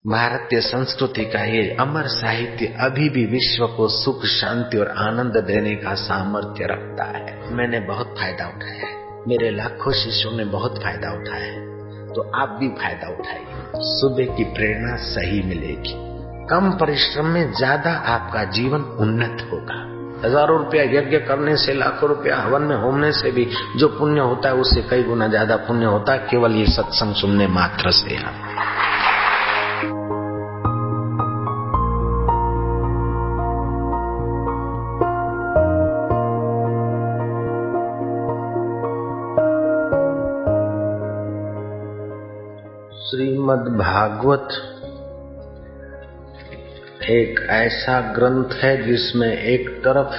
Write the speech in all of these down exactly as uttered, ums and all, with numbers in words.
भारतीय संस्कृति का ये अमर साहित्य अभी भी विश्व को सुख, शांति और आनंद देने का सामर्थ्य रखता है। मैंने बहुत फायदा उठाया है, मेरे लाखों शिष्यों ने बहुत फायदा उठाया है, तो आप भी फायदा उठाइए। सुबह की प्रेरणा सही मिलेगी। कम परिश्रम में ज्यादा आपका जीवन उन्नत होगा। हजारों रुपया यज्ञ करने से, लाखों रुपया हवन में होने से भी जो पुण्य होता है उससे कई गुना ज्यादा पुण्य होता है केवल ये सत्संग सुनने मात्र से। श्रीमद् भागवत एक ऐसा ग्रंथ है जिसमें एक तरफ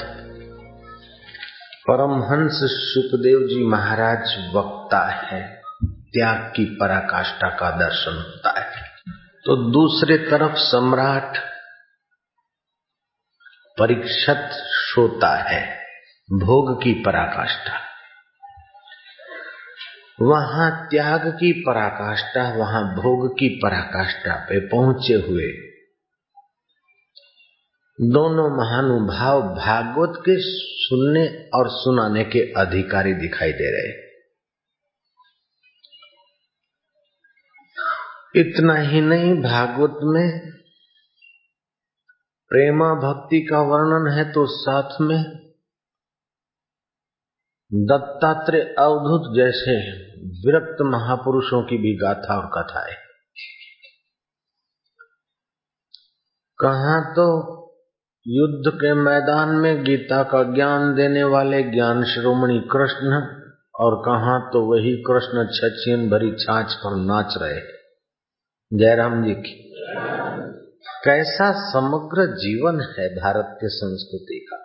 परमहंस सुखदेव जी महाराज वक्ता है, त्याग की पराकाष्ठा का दर्शन होता है, तो दूसरे तरफ सम्राट परीक्षित श्रोता है, भोग की पराकाष्ठा। वहां त्याग की पराकाष्ठा, वहां भोग की पराकाष्ठा पे पहुंचे हुए दोनों महानुभाव भागवत के सुनने और सुनाने के अधिकारी दिखाई दे रहे। इतना ही नहीं, भागवत में प्रेमा भक्ति का वर्णन है तो साथ में दत्तात्रेय, अवधूत जैसे विरक्त महापुरुषों की भी गाथा और कथा है। कहाँ तो युद्ध के मैदान में गीता का ज्ञान देने वाले ज्ञान शिरोमणि कृष्ण, और कहाँ तो वही कृष्ण छछीन भरी छाछ पर नाच रहे। जयराम जी की। कैसा समग्र जीवन है भारतीय संस्कृति का।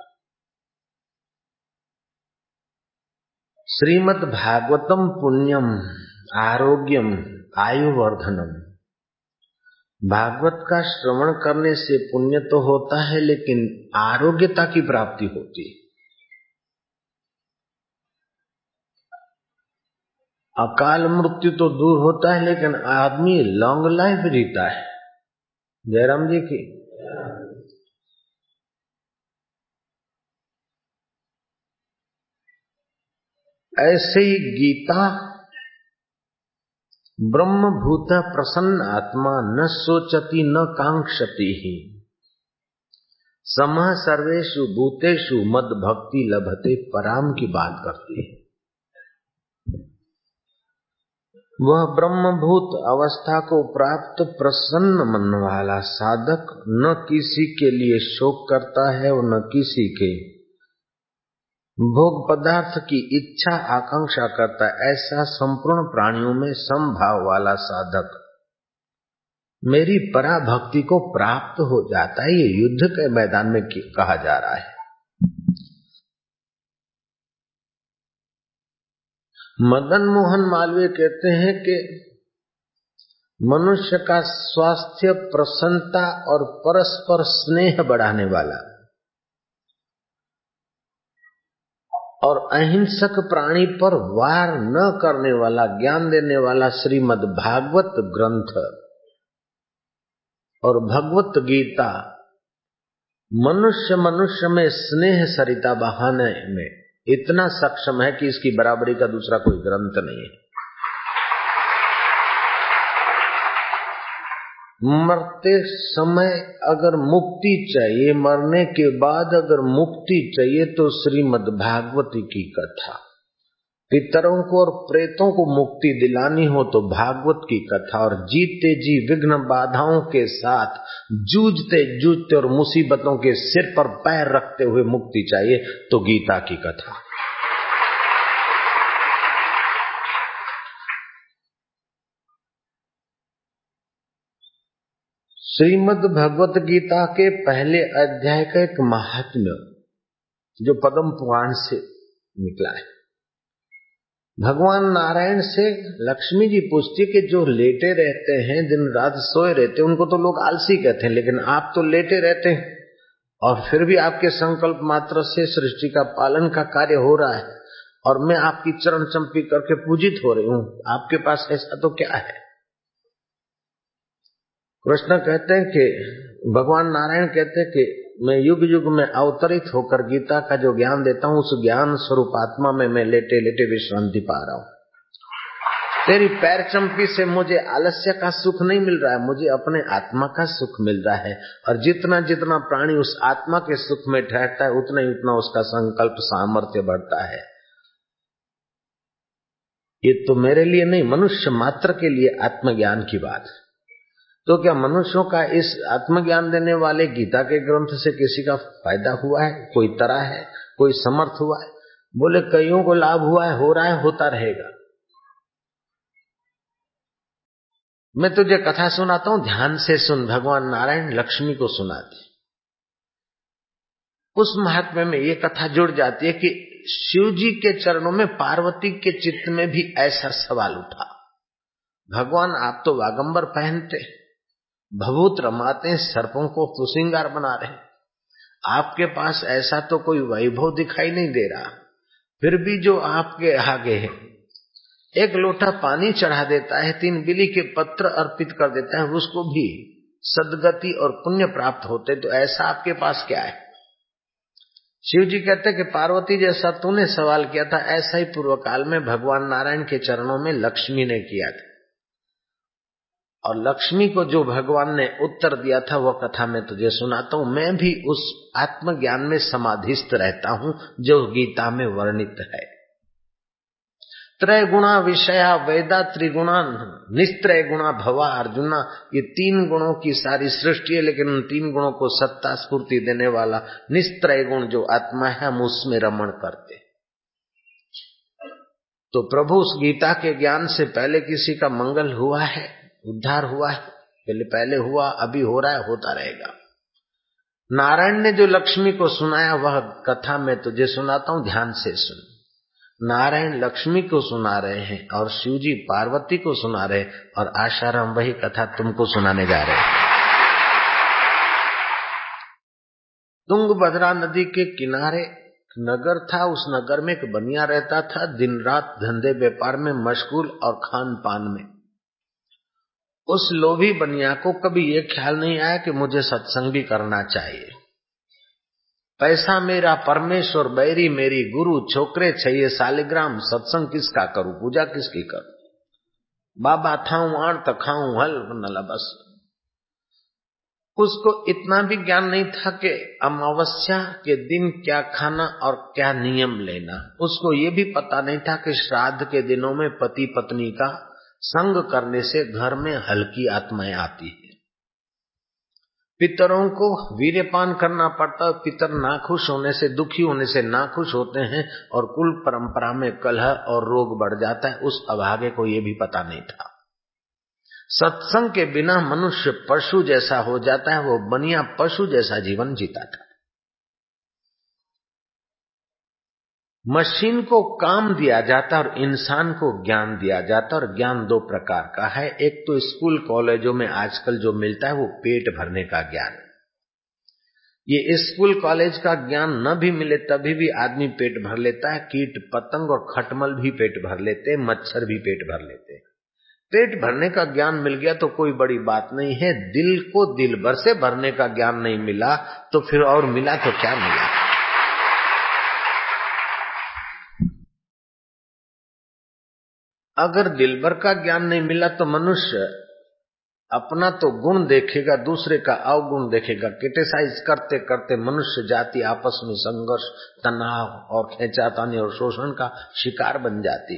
श्रीमद् भागवतम पुण्यम आरोग्यम आयुवर्धनम। भागवत का श्रवण करने से पुण्य तो होता है, लेकिन आरोग्यता की प्राप्ति होती है। अकाल मृत्यु तो दूर होता है, लेकिन आदमी लॉन्ग लाइफ जीता है। जयराम जी की। ऐसे ही गीता ब्रह्मभूत प्रसन्न आत्मा न सोचती न कांक्षति ही समः सर्वेषु भूतेषु मद भक्ति लभते पराम की बात करती है। वह ब्रह्मभूत अवस्था को प्राप्त प्रसन्न मन वाला साधक न किसी के लिए शोक करता है और न किसी के भोग पदार्थ की इच्छा आकांक्षा करता है। ऐसा संपूर्ण प्राणियों में समभाव वाला साधक मेरी पराभक्ति को प्राप्त हो जाता है। ये युद्ध के मैदान में कहा जा रहा है। मदन मोहन मालवीय कहते हैं कि मनुष्य का स्वास्थ्य प्रसन्नता और परस्पर स्नेह बढ़ाने वाला और अहिंसक प्राणी पर वार न करने वाला, ज्ञान देने वाला श्रीमद् भागवत ग्रंथ और भगवत गीता मनुष्य मनुष्य में स्नेह सरिता बहाने में इतना सक्षम है कि इसकी बराबरी का दूसरा कोई ग्रंथ नहीं है। मरते समय अगर मुक्ति चाहिए, मरने के बाद अगर मुक्ति चाहिए तो श्रीमद् भागवती की कथा, पितरों को और प्रेतों को मुक्ति दिलानी हो तो भागवत की कथा, और जीते जी विघ्न बाधाओं के साथ जूझते जूझते और मुसीबतों के सिर पर पैर रखते हुए मुक्ति चाहिए तो गीता की कथा। श्रीमद् भगवत गीता के पहले अध्याय का एक महात्म्य जो पद्म पुराण से निकला है। भगवान नारायण से लक्ष्मी जी पूछती कि जो लेटे रहते हैं, दिन रात सोए रहते हैं, उनको तो लोग आलसी कहते हैं, लेकिन आप तो लेटे रहते हैं और फिर भी आपके संकल्प मात्र से सृष्टि का पालन का कार्य हो रहा है और मैं आपकी चरण चंपी करके पूजित हो रही हूँ, आपके पास ऐसा तो क्या है। कृष्ण कहते हैं कि भगवान नारायण कहते हैं कि मैं युग युग में अवतरित होकर गीता का जो ज्ञान देता हूँ, उस ज्ञान स्वरूप आत्मा में मैं लेटे लेटे विश्रांति पा रहा हूँ। तेरी पैर चंपी से मुझे आलस्य का सुख नहीं मिल रहा है, मुझे अपने आत्मा का सुख मिल रहा है। और जितना जितना प्राणी उस आत्मा के सुख में ठहरता है, उतना ही उतना उसका संकल्प सामर्थ्य बढ़ता है। ये तो मेरे लिए नहीं, मनुष्य मात्र के लिए आत्मज्ञान की बात है। तो क्या मनुष्यों का इस आत्मज्ञान देने वाले गीता के ग्रंथ से किसी का फायदा हुआ है? कोई तरह है? कोई समर्थ हुआ है? बोले कईयों को लाभ हुआ है, हो रहा है, होता रहेगा। मैं तुझे कथा सुनाता हूं, ध्यान से सुन। भगवान नारायण लक्ष्मी को सुनाते, उस महात्म्य में ये कथा जुड़ जाती है कि शिव जी के चरणों में पार्वती के चित्त में भी ऐसा सवाल उठा, भगवान आप तो वागंबर पहनते, भभूत रमाते, सर्पों को तो श्रृंगार बना रहे, आपके पास ऐसा तो कोई वैभव दिखाई नहीं दे रहा, फिर भी जो आपके आगे है, एक लोटा पानी चढ़ा देता है, तीन बिली के पत्र अर्पित कर देता है, उसको भी सदगति और पुण्य प्राप्त होते, तो ऐसा आपके पास क्या है? शिव जी कहते कि पार्वती जैसा तूने सवाल किया था, ऐसा ही पूर्व काल में भगवान नारायण के चरणों में लक्ष्मी ने किया था। और लक्ष्मी को जो भगवान ने उत्तर दिया था वह कथा मैं तुझे सुनाता हूं। मैं भी उस आत्मज्ञान में समाधिस्थ रहता हूं जो गीता में वर्णित है। त्रय गुणा विषया वेदा त्रिगुणा निस्त्रय गुणा भवा अर्जुना, ये तीन गुणों की सारी सृष्टि है, लेकिन उन तीन गुणों को सत्ता स्फूर्ति देने वाला निस्त्रय गुण जो आत्मा है, हम उसमें रमण करते। तो प्रभु उस गीता के ज्ञान से पहले किसी का मंगल हुआ है, उद्धार हुआ है? पहले पहले हुआ, अभी हो रहा है, होता रहेगा। नारायण ने जो लक्ष्मी को सुनाया वह कथा मैं तुझे सुनाता हूं, ध्यान से सुन। नारायण लक्ष्मी को सुना रहे हैं और शिवजी पार्वती को सुना रहे, और आशाराम वही कथा तुमको सुनाने जा रहे हैं। तुंगभद्रा नदी के किनारे नगर था, उस नगर में एक बनिया रहता था, दिन रात धंधे व्यापार में मशगूल और खान पान में। उस लोभी बनिया को कभी ये ख्याल नहीं आया कि मुझे सत्संग भी करना चाहिए। पैसा मेरा परमेश्वर, बैरी मेरी गुरु, छोकरे चाहिए सालिग्राम, सत्संग किसका करूं, पूजा किसकी करूं, बाबा थाऊं आण त खाऊं हल नला। बस उसको इतना भी ज्ञान नहीं था कि अमावस्या के दिन क्या खाना और क्या नियम लेना। उसको ये भी पता नहीं था कि श्राद्ध के दिनों में पति पत्नी का संग करने से घर में हल्की आत्माएं आती है। पितरों को वीर्यपान करना पड़ता है, पितर नाखुश होने से, दुखी होने से नाखुश होते हैं और कुल परंपरा में कलह और रोग बढ़ जाता है। उस अभागे को ये भी पता नहीं था। सत्संग के बिना मनुष्य पशु जैसा हो जाता है, वो बनिया पशु जैसा जीवन जीता था। मशीन को काम दिया जाता और इंसान को ज्ञान दिया जाता, और ज्ञान दो प्रकार का है। एक तो स्कूल कॉलेजों में आजकल जो मिलता है वो पेट भरने का ज्ञान। ये स्कूल कॉलेज का ज्ञान न भी मिले तभी भी आदमी पेट भर लेता है। कीट पतंग और खटमल भी पेट भर लेते, मच्छर भी पेट भर लेते। पेट भरने का ज्ञान मिल गया तो कोई बड़ी बात नहीं है। दिल को दिल भर से भरने का ज्ञान नहीं मिला तो फिर और मिला तो क्या मिला। अगर दिल भर का ज्ञान नहीं मिला तो मनुष्य अपना तो गुण देखेगा, दूसरे का अवगुण देखेगा। क्रिटिसाइज करते करते मनुष्य जाति आपस में संघर्ष, तनाव और खींचातानी और शोषण का शिकार बन जाती।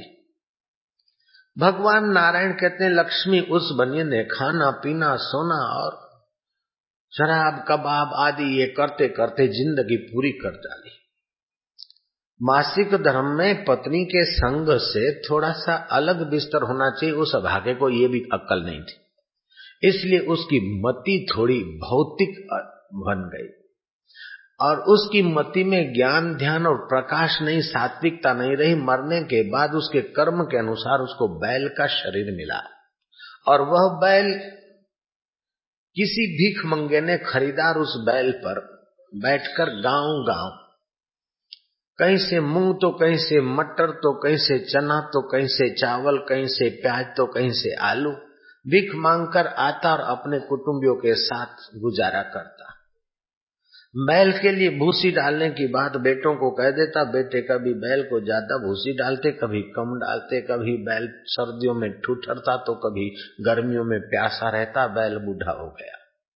भगवान नारायण कहते हैं लक्ष्मी उस बनिए ने खाना पीना सोना और शराब कबाब आदि ये करते करते जिंदगी पूरी कर डाली। मासिक धर्म में पत्नी के संग से थोड़ा सा अलग बिस्तर होना चाहिए, उस अभागे को ये भी अक्ल नहीं थी, इसलिए उसकी मति थोड़ी भौतिक बन गई और उसकी मति में ज्ञान ध्यान और प्रकाश नहीं, सात्विकता नहीं रही। मरने के बाद उसके कर्म के अनुसार उसको बैल का शरीर मिला और वह बैल किसी भीख मंगे ने खरीदा। उस बैल पर बैठकर गांव गांव कहीं से मूंग तो कहीं से मटर तो कहीं से चना तो कहीं से चावल, कहीं से प्याज तो कहीं से आलू, भीख मांगकर आता और अपने कुटुंबियों के साथ गुजारा करता। बैल के लिए भूसी डालने की बात बेटों को कह देता। बेटे कभी बैल को ज्यादा भूसी डालते, कभी कम डालते। कभी बैल सर्दियों में ठुठरता तो कभी गर्मियों में प्यासा रहता। बैल बूढ़ा हो गया।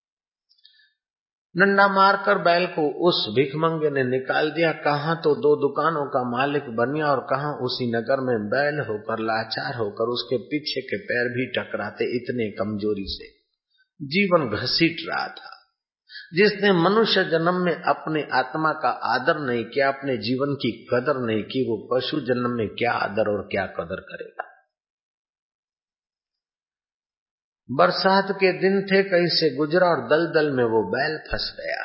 डंडा मारकर बैल को उस भिखमंगे ने निकाल दिया। कहां तो दो दुकानों का मालिक बन गया और कहां उसी नगर में बैल होकर लाचार होकर उसके पीछे के पैर भी टकराते। इतने कमजोरी से जीवन घसीट रहा था। जिसने मनुष्य जन्म में अपने आत्मा का आदर नहीं किया, अपने जीवन की कदर नहीं की, वो पशु जन्म में क्या आदर और क्या कदर करेगा। बरसात के दिन थे, कहीं से गुजरा और दलदल में वो बैल फंस गया।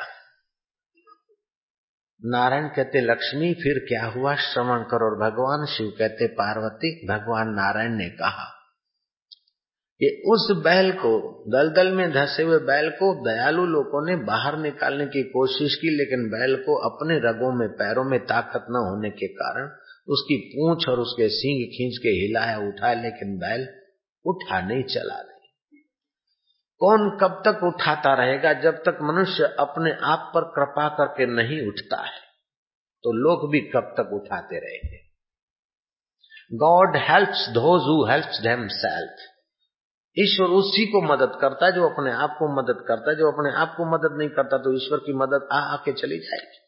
नारायण कहते लक्ष्मी फिर क्या हुआ श्रवण करो। और भगवान शिव कहते पार्वती, भगवान नारायण ने कहा कि उस बैल को, दलदल में धंसे हुए बैल को दयालु लोगों ने बाहर निकालने की कोशिश की, लेकिन बैल को अपने रगों में, पैरों में ताकत न होने के कारण उसकी पूंछ और उसके सींग खींच के हिलाया उठाया, लेकिन बैल उठा नहीं, चला नहीं। कौन कब तक उठाता रहेगा? जब तक मनुष्य अपने आप पर कृपा करके नहीं उठता है तो लोग भी कब तक उठाते रहेंगे। God helps those who helps themself. ईश्वर उसी को मदद करता है जो अपने आप को मदद करता है। जो अपने आप को मदद नहीं करता तो ईश्वर की मदद आ आके चली जाएगी।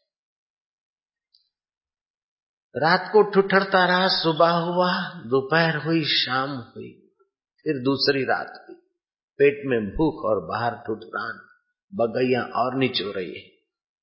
रात को ठुठरता रहा, सुबह हुआ, दोपहर हुई, शाम हुई, फिर दूसरी रात हुई। पेट में भूख और बाहर ठुठरान, बगैया और निचो रही है।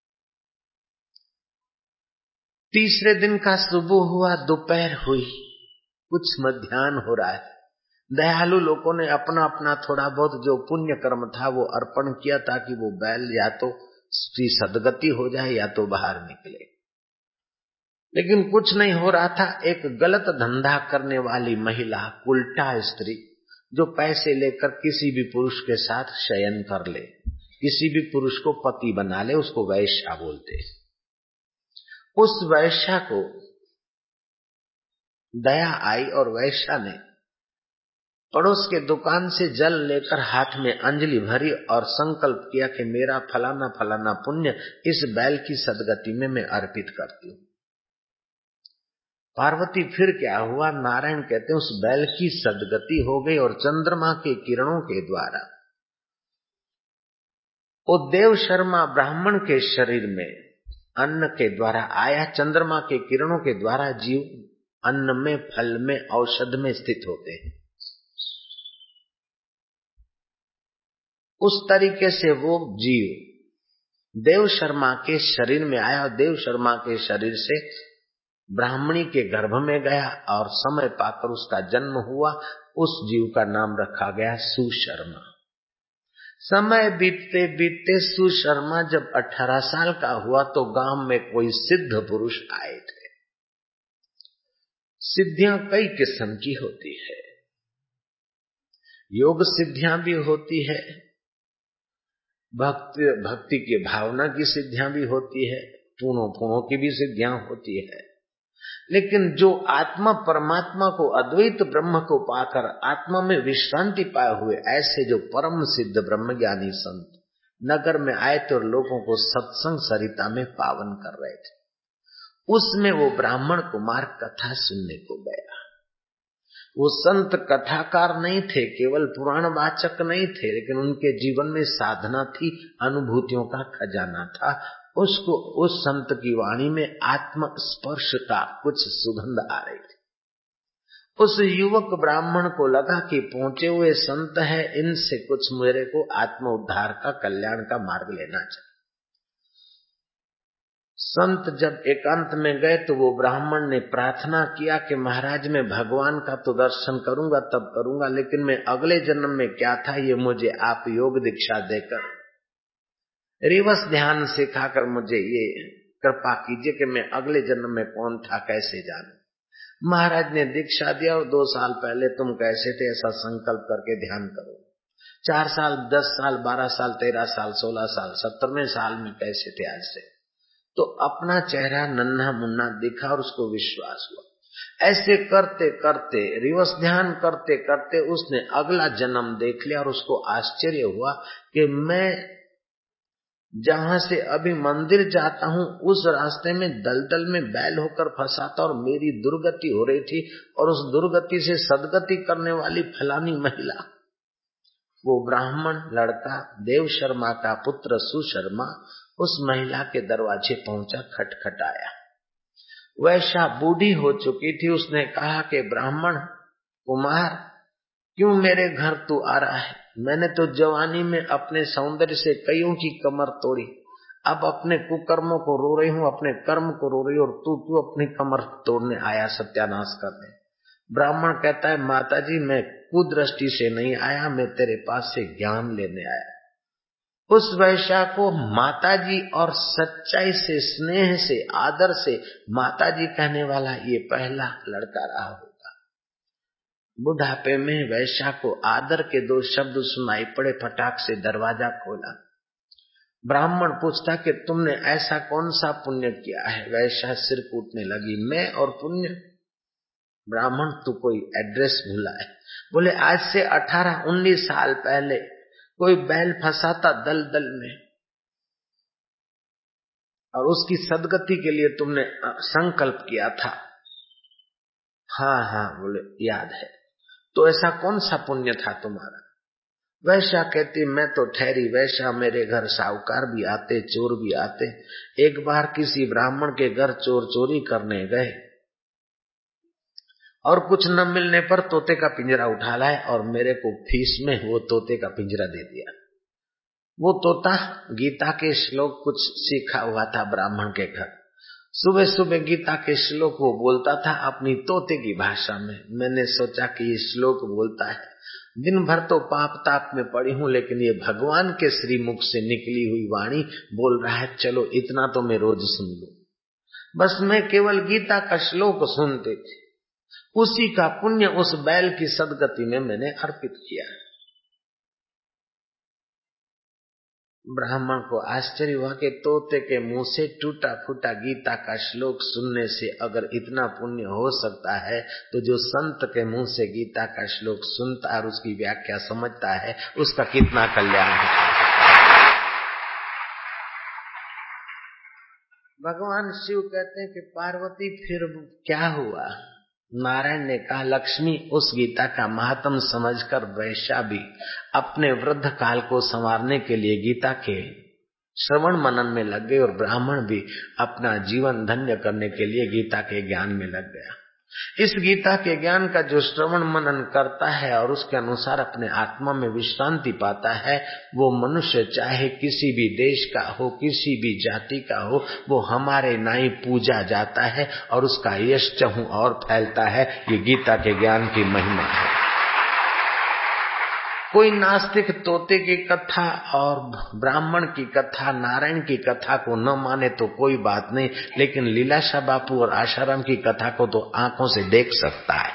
तीसरे दिन का सुबह हुआ, दोपहर हुई, कुछ मध्याह्न हो रहा है। दयालु लोगों ने अपना अपना थोड़ा बहुत जो पुण्य कर्म था वो अर्पण किया ताकि वो बैल या तो उसकी सदगति हो जाए या तो बाहर निकले। लेकिन कुछ नहीं हो रहा था। एक गलत धंधा करने वाली महिला, उल्टा स्त्री, जो पैसे लेकर किसी भी पुरुष के साथ शयन कर ले, किसी भी पुरुष को पति बना ले, उसको वैश्या बोलते। उस वैश्या को दया आई और वैश्या ने पड़ोस के दुकान से जल लेकर हाथ में अंजलि भरी और संकल्प किया कि मेरा फलाना फलाना पुण्य इस बैल की सदगति में मैं अर्पित करती हूँ। पार्वती फिर क्या हुआ? नारायण कहते हैं उस बैल की सदगति हो गई और चंद्रमा के किरणों के द्वारा वो देव शर्मा ब्राह्मण के शरीर में अन्न के द्वारा आया। चंद्रमा के किरणों के द्वारा जीव अन्न में, फल में, औषध में स्थित होते हैं। उस तरीके से वो जीव देव शर्मा के शरीर में आया और देव शर्मा के शरीर से ब्राह्मणी के गर्भ में गया और समय पाकर उसका जन्म हुआ। उस जीव का नाम रखा गया सुशर्मा। समय बीतते बीतते सुशर्मा जब अठारह साल का हुआ तो गांव में कोई सिद्ध पुरुष आए थे। सिद्धियां कई किस्म की होती है। योग सिद्धियां भी होती है, भक्ति भक्ति की भावना की सिद्धियां भी होती है, पूर्णों पूर्णों की भी सिद्धियां होती है। लेकिन जो आत्मा परमात्मा को, अद्वैत ब्रह्म को पाकर आत्मा में विश्रांति पाए हुए ऐसे जो परम सिद्ध ब्रह्मज्ञानी संत नगर में आए थे और लोगों को सत्संग सरिता में पावन कर रहे थे, उसमें वो ब्राह्मण कुमार कथा सुनने को गया। वो संत कथाकार नहीं थे, केवल पुराण वाचक नहीं थे, लेकिन उनके जीवन में साधना थी, अनुभूतियों का खजाना था। उसको उस संत की वाणी में आत्म स्पर्श का कुछ सुगंध आ रही थी। उस युवक ब्राह्मण को लगा कि पहुंचे हुए संत है, इनसे कुछ मेरे को आत्म उद्धार का, कल्याण का मार्ग लेना चाहिए। संत जब एकांत में गए तो वो ब्राह्मण ने प्रार्थना किया कि महाराज मैं भगवान का तो दर्शन करूंगा तब करूंगा, लेकिन मैं अगले जन्म में क्या था ये मुझे आप योग दीक्षा देकर, रिवर्स ध्यान सिखाकर मुझे ये कृपा कीजिए कि मैं अगले जन्म में कौन था कैसे जानूं। महाराज ने दीक्षा दिया और दो साल पहले तुम कैसे थे ऐसा संकल्प करके ध्यान करो। चार साल, दस साल, बारह साल, तेरह साल, सोलह साल, सत्तरवें साल में कैसे थे आज से। तो अपना चेहरा नन्हा मुन्ना दिखा और उसको विश्वास हुआ। ऐसे करते करते रिवर्स ध्यान करते करते उसने अगला जन्म देख लिया और उसको आश्चर्य हुआ कि मैं जहां से अभी मंदिर जाता हूं उस रास्ते में दलदल में बैल होकर फंसा था और मेरी दुर्गति हो रही थी और उस दुर्गति से सदगति करने वाली फलानी महिला, वो ब्राह्मण लड़का देव शर्मा का पुत्र सुशर्मा उस महिला के दरवाजे पहुंचा, खटखटाया। वैशा बूढ़ी हो चुकी थी। उसने कहा कि ब्राह्मण कुमार, क्यों मेरे घर तू आ रहा है? मैंने तो जवानी में अपने सौंदर्य से कईयों की कमर तोड़ी, अब अपने कुकर्मों को रो रही हूँ, अपने कर्म को रो रही हूँ, और तू क्यों अपनी कमर तोड़ने आया, सत्यानाश करने? ब्राह्मण कहता है, माताजी मैं कुदृष्टि से नहीं आया, मैं तेरे पास से ज्ञान लेने आया। उस वैश्या को माताजी और सच्चाई से, स्नेह से, आदर से माताजी कहने वाला ये पहला लड़का रहा होगा। बुढ़ापे में वैश्या को आदर के दो शब्द सुनाई पड़े, फटाक से दरवाजा खोला। ब्राह्मण पूछता कि तुमने ऐसा कौन सा पुण्य किया है? वैश्या सिर कूटने लगी, मैं और पुण्य? ब्राह्मण तू कोई एड्रेस भूला है। बोले आज से अठारह उन्नीस साल पहले कोई बैल फंसा था दलदल में और उसकी सदगति के लिए तुमने संकल्प किया था। हाँ हाँ, बोले याद है। तो ऐसा कौन सा पुण्य था तुम्हारा? वैश्या कहती, मैं तो ठहरी वैश्या, मेरे घर साहूकार भी आते, चोर भी आते। एक बार किसी ब्राह्मण के घर चोर चोरी करने गए और कुछ न मिलने पर तोते का पिंजरा उठा लाए और मेरे को फीस में वो तोते का पिंजरा दे दिया। वो तोता गीता के श्लोक कुछ सीखा हुआ था ब्राह्मण के घर। सुबह सुबह गीता के श्लोक वो बोलता था अपनी तोते की भाषा में। मैंने सोचा कि ये श्लोक बोलता है, दिन भर तो पाप ताप में पड़ी हूं, लेकिन ये भगवान के श्रीमुख से निकली हुई वाणी बोल रहा है, चलो इतना तो मैं रोज सुन लूं। बस मैं केवल गीता का श्लोक सुनते थे, उसी का पुण्य उस बैल की सदगति में मैंने अर्पित किया। ब्राह्मण को आश्चर्य हुआ कि तोते के मुंह से टूटा फूटा गीता का श्लोक सुनने से अगर इतना पुण्य हो सकता है, तो जो संत के मुंह से गीता का श्लोक सुनता है और उसकी व्याख्या समझता है, उसका कितना कल्याण है। भगवान शिव कहते हैं कि पार्वती फिर क्या हुआ? नारायण ने कहा, लक्ष्मी उस गीता का महात्म समझकर वैश्या भी अपने वृद्ध काल को संवारने के लिए गीता के श्रवण मनन में लग गए और ब्राह्मण भी अपना जीवन धन्य करने के लिए गीता के ज्ञान में लग गया। इस गीता के ज्ञान का जो श्रवण मनन करता है और उसके अनुसार अपने आत्मा में विश्रांति पाता है, वो मनुष्य चाहे किसी भी देश का हो, किसी भी जाति का हो, वो हमारे नाई पूजा जाता है और उसका यश चहु और फैलता है। ये गीता के ज्ञान की महिमा है। कोई नास्तिक तोते की कथा और ब्राह्मण की कथा, नारायण की कथा को न माने तो कोई बात नहीं, लेकिन लीलाशाह बापू और आशाराम की कथा को तो आंखों से देख सकता है।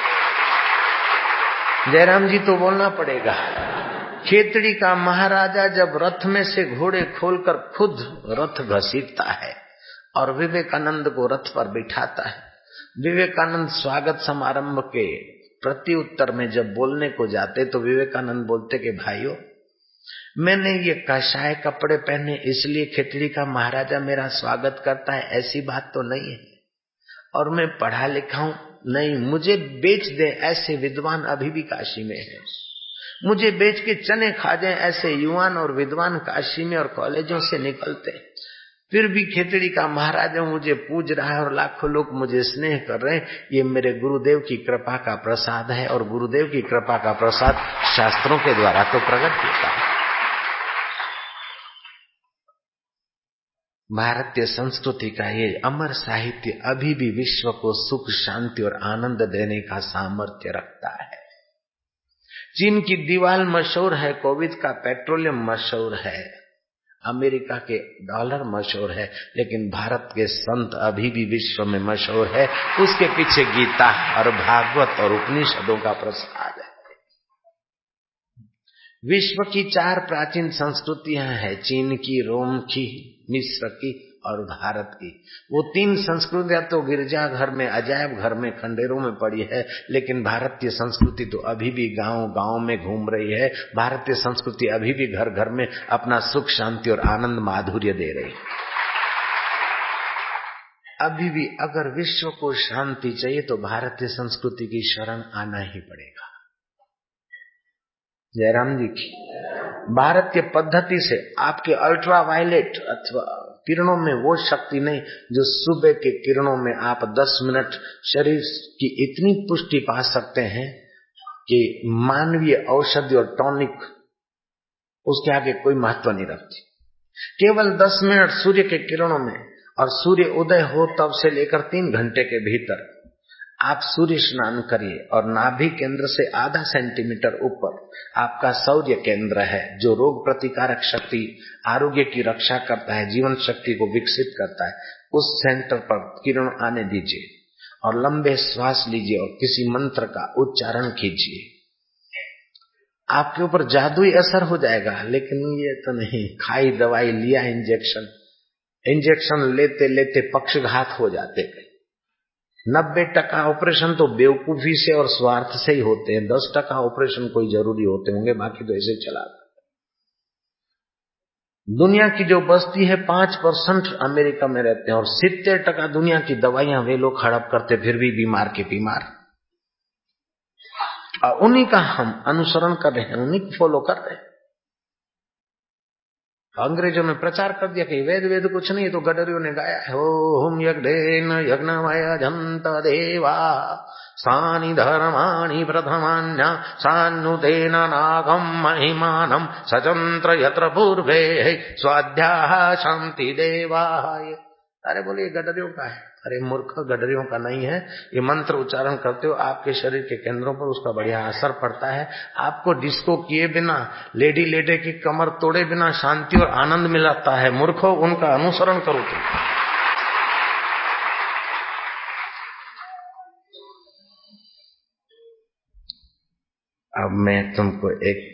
जयराम जी तो बोलना पड़ेगा। खेतड़ी का महाराजा जब रथ में से घोड़े खोलकर खुद रथ घसीटता है और विवेकानंद को रथ पर बिठाता है, विवेकानंद स्वागत समारंभ के प्रति उत्तर में जब बोलने को जाते तो विवेकानंद बोलते कि भाइयों, मैंने ये कसाय कपड़े पहने इसलिए खेतड़ी का महाराजा मेरा स्वागत करता है, ऐसी बात तो नहीं है। और मैं पढ़ा लिखा हूं नहीं, मुझे बेच दे ऐसे विद्वान अभी भी काशी में है, मुझे बेच के चने खा जाए ऐसे युवान और विद्वान काशी में और कॉलेजों से निकलते, फिर भी खेतड़ी का महाराजा मुझे पूज रहा है और लाखों लोग मुझे स्नेह कर रहे हैं। ये मेरे गुरुदेव की कृपा का प्रसाद है और गुरुदेव की कृपा का प्रसाद शास्त्रों के द्वारा तो प्रकट होता है। भारतीय संस्कृति का ये अमर साहित्य अभी भी विश्व को सुख, शांति और आनंद देने का सामर्थ्य रखता है। चीन की दीवार मशहूर है, कोविड का पेट्रोलियम मशहूर है, अमेरिका के डॉलर मशहूर है, लेकिन भारत के संत अभी भी विश्व में मशहूर है। उसके पीछे गीता और भागवत और उपनिषदों का प्रसाद है। विश्व की चार प्राचीन संस्कृतियां हैं, चीन की, रोम की, मिस्र की और भारत की। वो तीन संस्कृतियां तो गिरजा घर में, अजायब घर में, खंडेरों में पड़ी है, लेकिन भारतीय संस्कृति तो अभी भी गांव गांव में घूम रही है। भारतीय संस्कृति अभी भी घर घर में अपना सुख, शांति और आनंद, माधुर्य दे रही है। अभी भी अगर विश्व को शांति चाहिए तो भारतीय संस्कृति की शरण आना ही पड़ेगा। जयराम जी की भारतीय पद्धति से आपके अल्ट्रावायलेट अथवा किरणों में वो शक्ति नहीं जो सुबह के किरणों में आप दस मिनट शरीर की इतनी पुष्टि पा सकते हैं कि मानवीय औषधि और टॉनिक उसके आगे कोई महत्व नहीं रखती। केवल दस मिनट सूर्य के किरणों में, और सूर्य उदय हो तब से लेकर तीन घंटे के भीतर आप सूर्य स्नान करिए, और नाभि केंद्र से आधा सेंटीमीटर ऊपर आपका सौर्य केंद्र है जो रोग प्रतिकारक शक्ति, आरोग्य की रक्षा करता है, जीवन शक्ति को विकसित करता है। उस सेंटर पर किरण आने दीजिए और लंबे श्वास लीजिए और किसी मंत्र का उच्चारण कीजिए। आपके ऊपर जादुई असर हो जाएगा। लेकिन ये तो नहीं, खाई दवाई, लिया इंजेक्शन, इंजेक्शन लेते लेते पक्षघात हो जाते गए। नब्बे टका ऑपरेशन तो बेवकूफी से और स्वार्थ से ही होते हैं, दस टका ऑपरेशन कोई जरूरी होते होंगे, बाकी तो ऐसे चला। दुनिया की जो बस्ती है पांच परसेंट अमेरिका में रहते हैं, और सित्तर टका दुनिया की दवाइयां वे लोग हड़प करते, फिर भी बीमार के बीमार। और उन्हीं का हम अनुसरण कर रहे हैं, उन्हीं को फॉलो कर रहे हैं। अंग्रेजों ने प्रचार कर दिया कि वेद वेद कुछ नहीं, तो गडरियों ने गाया है, ओम यज्ञेन यज्ञमय जंत देवा सानि धर्माणि प्रथमान्य सानुतेन नागम महिमानम सचंत्र यत्र पूर्वे स्वाध्याः शांति देवाय। अरे बोलिए गडरियों का है। अरे मूर्ख, गडरियों का नहीं है। ये मंत्र उच्चारण करते हो, आपके शरीर के केंद्रों पर उसका बढ़िया असर पड़ता है। आपको डिस्को किए बिना, लेडी लेडे की कमर तोड़े बिना शांति और आनंद मिलता है। मूर्खों, उनका अनुसरण करो तुम। अब मैं तुमको एक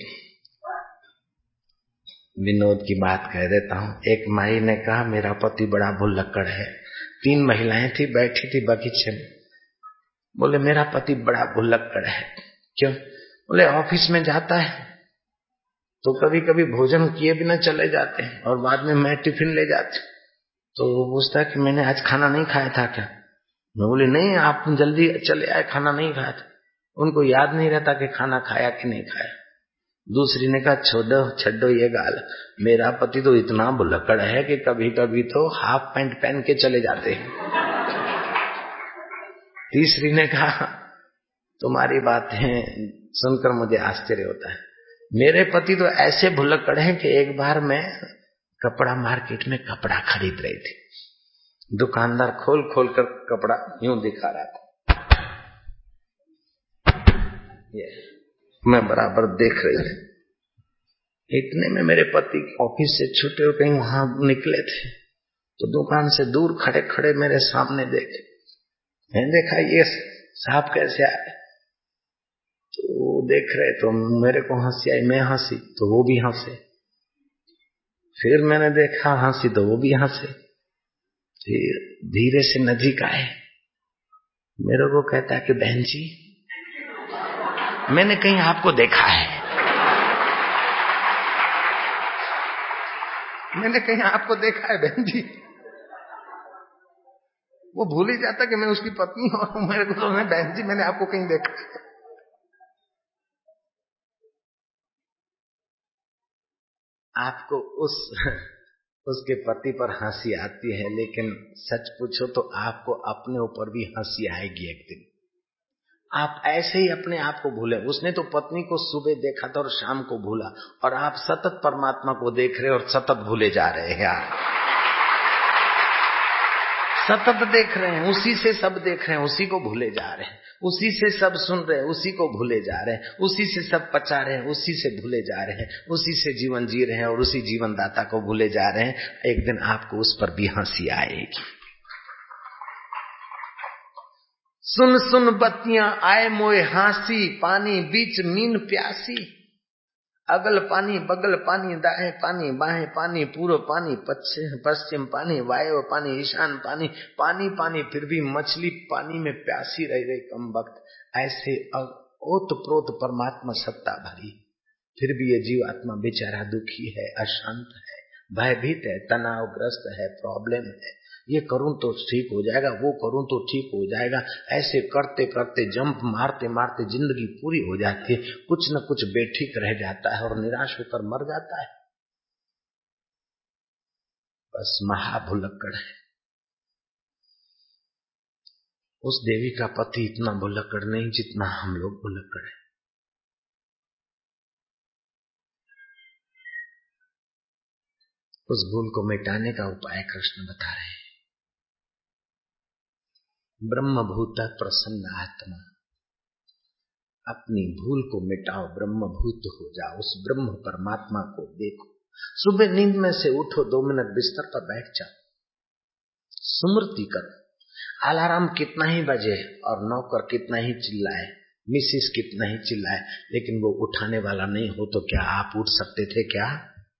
विनोद की बात कह देता हूँ। एक माई ने कहा, मेरा पति बड़ा भुल्लक्कड़ है। तीन महिलाएं थी, बैठी थी बगीचे में। बोले मेरा पति बड़ा भुल्लक्कड़ है। क्यों? बोले ऑफिस में जाता है तो कभी कभी भोजन किए बिना चले जाते हैं, और बाद में मैं टिफिन ले जाती हूँ तो वो पूछता है कि मैंने आज खाना नहीं खाया था क्या? मैं बोले नहीं, आप जल्दी चले आए, खाना नहीं खाया था। उनको याद नहीं रहता कि खाना खाया कि नहीं खाया। दूसरी ने कहा, छोड़ो छड्डो ये गाल, मेरा पति तो इतना भुल्लक्कड़ है कि कभी कभी तो हाफ पैंट पहन के चले जाते हैं। तीसरी ने कहा, तुम्हारी बातें सुनकर मुझे आश्चर्य होता है। मेरे पति तो ऐसे भुल्लक्कड़ हैं कि एक बार मैं कपड़ा मार्केट में कपड़ा खरीद रही थी। दुकानदार खोल खोल कर कपड़ा यूं दिखा रहा था, ये मैं बराबर देख रही थी। इतने में मेरे पति ऑफिस से छुट्टे हो कहीं वहां निकले थे, तो दुकान से दूर खड़े खड़े मेरे सामने देखे। मैंने देखा ये साहब कैसे आए, तो वो देख रहे तो मेरे को हंसी आई, मैं हंसी तो वो भी हंसे। फिर मैंने देखा हंसी तो वो भी हंसे। फिर धीरे से नजीक आए, मेरे को कहता है कि बहन जी मैंने कहीं आपको देखा है, मैंने कहीं आपको देखा है बहन जी। वो भूल ही जाता कि मैं उसकी पत्नी हूं, और मेरे को तो बहन जी मैंने आपको कहीं देखा है। आपको उस उसके पति पर हंसी आती है, लेकिन सच पूछो तो आपको अपने ऊपर भी हंसी आएगी एक दिन। आप ऐसे ही अपने आप को भूले। उसने तो पत्नी को सुबह देखा था और शाम को भूला, और आप सतत परमात्मा को देख रहे और सतत भूले जा रहे हैं। यार सतत देख रहे हैं, उसी से सब देख रहे हैं, उसी को भूले जा रहे हैं। उसी से सब सुन रहे हैं, उसी को भूले जा रहे हैं। उसी से सब पचा रहे हैं, उसी से भूले जा रहे हैं। उसी से जीवन जी रहे हैं और उसी जीवन दाता को भूले जा रहे हैं। एक दिन आपको उस पर भी हंसी आएगी। सुन सुन बत्तियां आए मोए हांसी, पानी बीच मीन प्यासी। अगल पानी बगल पानी, दाएं पानी बाएं पानी, पूर्व पानी पश्चिम पानी, वायव्य पानी ईशान पानी, पानी पानी, फिर भी मछली पानी में प्यासी रह गई कम वक्त। ऐसे ओत प्रोत परमात्मा सत्ता भरी, फिर भी ये जीव आत्मा बेचारा दुखी है, अशांत है, भयभीत है, तनावग्रस्त है, प्रॉब्लम है। ये करूं तो ठीक हो जाएगा, वो करूं तो ठीक हो जाएगा, ऐसे करते करते जंप मारते मारते जिंदगी पूरी हो जाती है, कुछ न कुछ बेठीक रह जाता है और निराश होकर मर जाता है। बस महाभुलक्कड़ है। उस देवी का पति इतना भुलक्कड़ नहीं जितना हम लोग भुलक्कड़ है। उस भूल को मिटाने का उपाय कृष्ण बता रहे हैं। ब्रह्मभूत प्रसन्न आत्मा, अपनी भूल को मिटाओ, ब्रह्मभूत हो जाओ, उस ब्रह्म परमात्मा को देखो। सुबह नींद में से उठो, दो मिनट बिस्तर पर बैठ जाओ, स्मृति करो। अलार्म कितना ही बजे और नौकर कितना ही चिल्लाए, मिसिस कितना ही चिल्लाए, लेकिन वो उठाने वाला नहीं हो तो क्या आप उठ सकते थे क्या?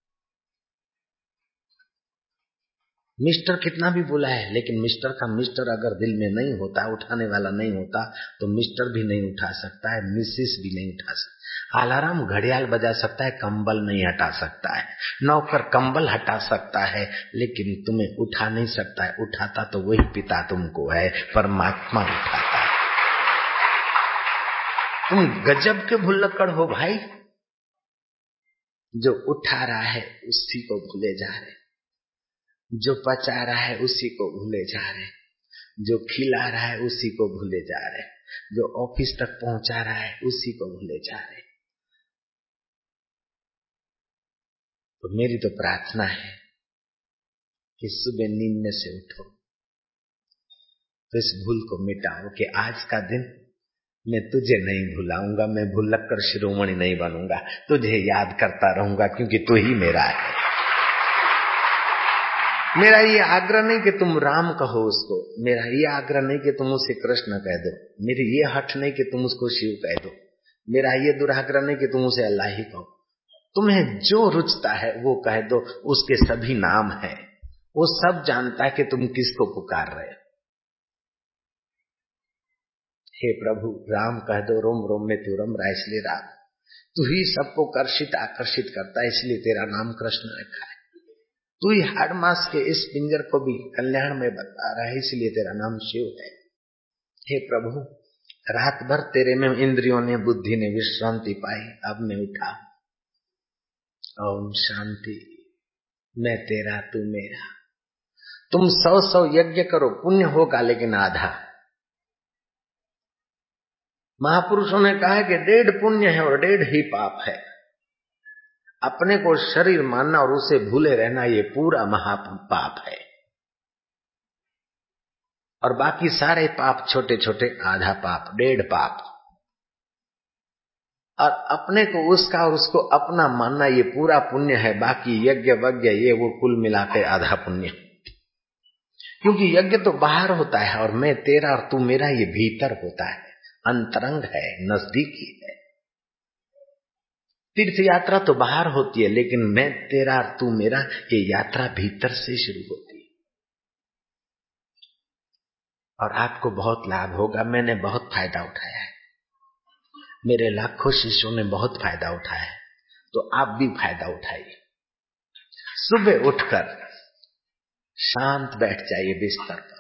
मिस्टर कितना भी बुलाए, लेकिन मिस्टर का मिस्टर अगर दिल में नहीं होता, उठाने वाला नहीं होता, तो मिस्टर भी नहीं उठा सकता है, मिसिस भी नहीं उठा सकता। अलार्म घड़ियाल बजा सकता है, कंबल नहीं हटा सकता है। नौकर कंबल हटा सकता है, लेकिन तुम्हें उठा नहीं सकता है। उठाता तो वही पिता तुमको है, परमात्मा उठाता है। तुम गजब के भुलक्कड़ हो भाई, जो उठा रहा है उसी को भूले जा रहे, जो पचा रहा है उसी को भूले जा रहे, जो खिला रहा है उसी को भूले जा रहे, जो ऑफिस तक पहुंचा रहा है उसी को भूले जा रहे। तो मेरी तो प्रार्थना है कि सुबह नींद में से उठो, तो इस भूल को मिटाओ कि आज का दिन मैं तुझे नहीं भुलाऊंगा, मैं भुलक्कड़ शिरोमणि नहीं बनूंगा, तुझे याद करता रहूंगा क्योंकि तू ही मेरा है। मेरा ये आग्रह नहीं कि तुम राम कहो उसको, मेरा ये आग्रह नहीं कि तुम उसे कृष्ण कह दो, मेरी ये हठ नहीं कि तुम उसको शिव कह दो, मेरा ये दुराग्रह नहीं कि तुम उसे अल्लाह ही कहो। तुम्हें जो रुचता है वो कह दो, उसके सभी नाम है, वो सब जानता है कि तुम किसको पुकार रहे हो। हे प्रभु राम कह दो, रोम रोम में तू रम रहा, इसलिए राम, तू ही सबको कर्षित आकर्षित करता है, इसलिए तेरा नाम कृष्ण रखा है। तू ही हाड़ मास के इस पिंजर को भी कल्याण में बता रहा है, इसलिए तेरा नाम शिव है। हे प्रभु रात भर तेरे में इंद्रियों ने बुद्धि ने विश्रांति पाई, अब मैं उठा, ओम शांति, मैं तेरा तू मेरा। तुम सौ सौ यज्ञ करो, पुण्य होगा लेकिन आधा। महापुरुषों ने कहा है कि डेढ़ पुण्य है और डेढ़ ही पाप है। अपने को शरीर मानना और उसे भूले रहना ये पूरा महापाप है, और बाकी सारे पाप छोटे छोटे आधा पाप, डेढ़ पाप। और अपने को उसका और उसको अपना मानना ये पूरा पुण्य है, बाकी यज्ञ वज्ञ ये वो कुल मिलाकर आधा पुण्य। क्योंकि यज्ञ तो बाहर होता है और मैं तेरा और तू मेरा ये भीतर होता है, अंतरंग है, नजदीकी है। तीर्थ यात्रा तो बाहर होती है, लेकिन मैं तेरा और तू मेरा ये यात्रा भीतर से शुरू होती है। और आपको बहुत लाभ होगा, मैंने बहुत फायदा उठाया है, मेरे लाखों शिष्यों ने बहुत फायदा उठाया है, तो आप भी फायदा उठाइए। सुबह उठकर शांत बैठ जाइए बिस्तर पर,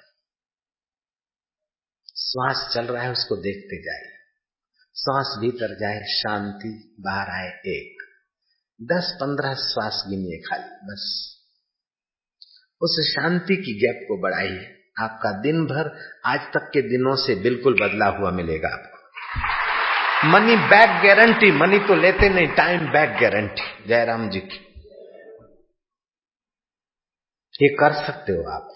श्वास चल रहा है उसको देखते जाइए, श्वास भीतर जाए शांति, बाहर आए एक, दस पंद्रह श्वास गिनिए खाली, बस उस शांति की गैप को बढ़ाइए। आपका दिन भर आज तक के दिनों से बिल्कुल बदला हुआ मिलेगा आपको। मनी बैक गारंटी, मनी तो लेते नहीं, time back guarantee Jairam ji की, ये कर सकते हो आप।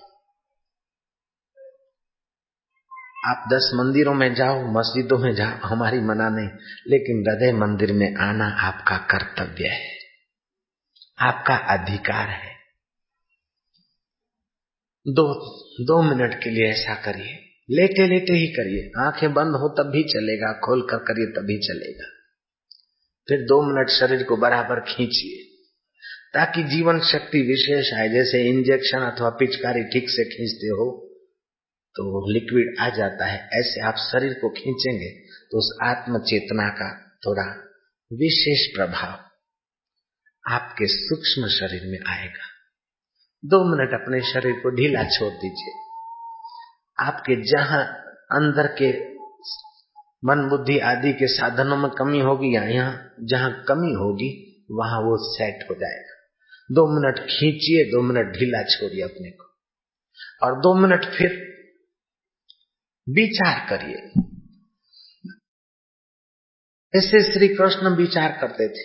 आप दस मंदिरों में जाओ, मस्जिदों में जाओ, हमारी मना नहीं, लेकिन हृदय मंदिर में आना आपका कर्तव्य है, आपका अधिकार है। दो दो मिनट के लिए ऐसा करिए, लेटे लेटे ही करिए, आंखें बंद हो तब भी चलेगा, खोल कर करिए तभी चलेगा। फिर दो मिनट शरीर को बराबर खींचिए ताकि जीवन शक्ति विशेष आए। जैसे इंजेक्शन अथवा पिचकारी ठीक से खींचते हो तो लिक्विड आ जाता है, ऐसे आप शरीर को खींचेंगे तो उस आत्म चेतना का थोड़ा विशेष प्रभाव आपके सूक्ष्म शरीर में आएगा। दो मिनट अपने शरीर को ढीला छोड़ दीजिए। आपके जहां अंदर के मन बुद्धि आदि के साधनों में कमी होगी या यहाँ जहां कमी होगी वहां वो सेट हो जाएगा। दो मिनट खींचिए, दो मिनट ढीला छोड़िए अपने को, और दो मिनट फिर विचार करिए। ऐसे श्री कृष्ण विचार करते थे।